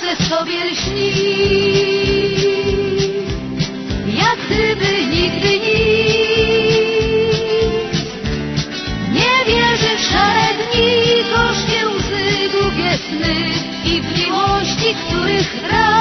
ciągle sobie lśni, jak gdyby nigdy nic. Nie wierzę w szare dni, gorzkie łzy, długie sny i w miłości, których brak.